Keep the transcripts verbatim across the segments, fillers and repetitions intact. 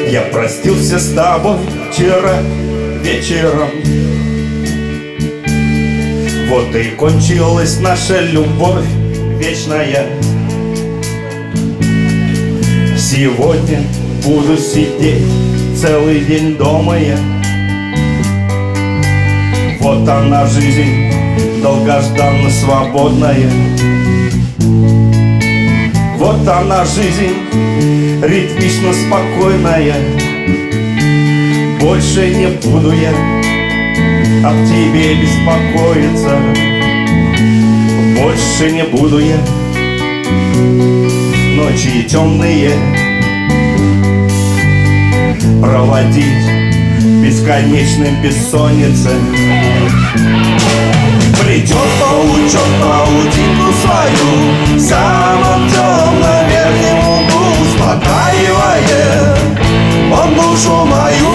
Я простился с тобой вчера вечером. Вот и кончилась наша любовь вечная. Сегодня буду сидеть целый день дома я. Вот она жизнь, долгожданно свободная. Вот она жизнь, ритмично спокойная. Больше не буду я об тебе беспокоиться. Больше не буду я ночи темные проводить бесконечной бессонницей. Придет паучок паутинку свою в самом темном верхнем углу, успокаивая он душу мою.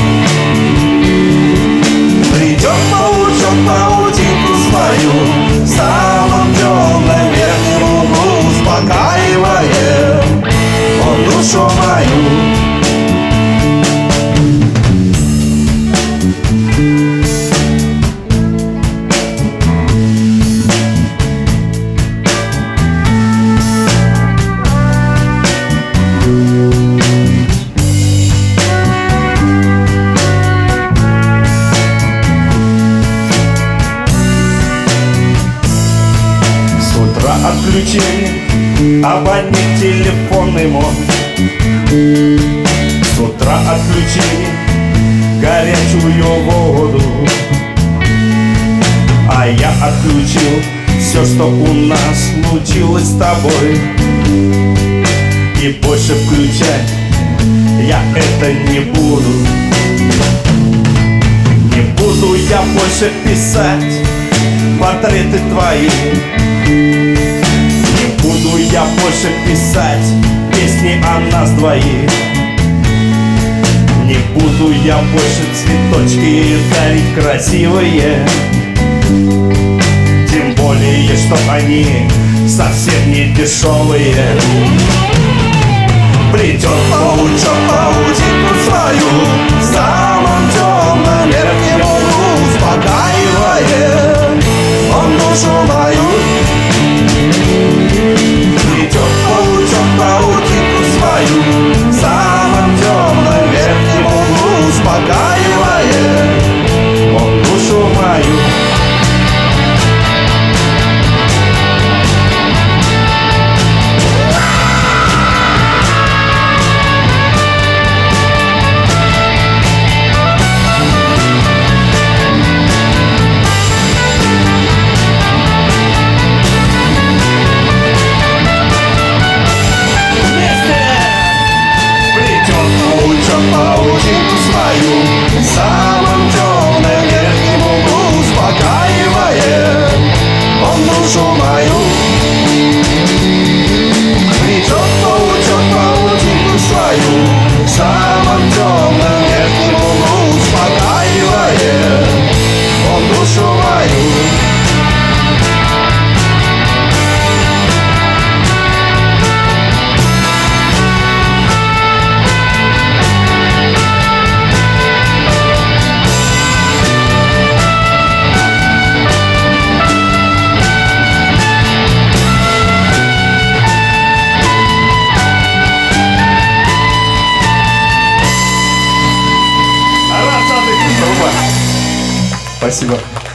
Придет паучок паутинку свою в самом темном верхнем углу, успокаивая он душу мою. Отключение, абонент телефонный мой. С утра отключение, горячую воду. А я отключил все, что у нас случилось с тобой. И больше включать я это не буду. Не буду я больше писать портреты твои. Буду я больше писать песни о нас двоих. Не буду я больше цветочки дарить красивые. Тем более, что они совсем не дешевые. Придет паучок паутинку свою в самом темном верхнем углу, успокаивая он душу мою. Придет паучок паутинку свою в самом темном верхнем углу, успокаивая он душу мою. Паутинку свою в самом темном верхнем углу, успокаивая он душу мою. Придет паучок паутинку свою в самом темном верхнем углу, успокаивая он душу мою. Спасибо.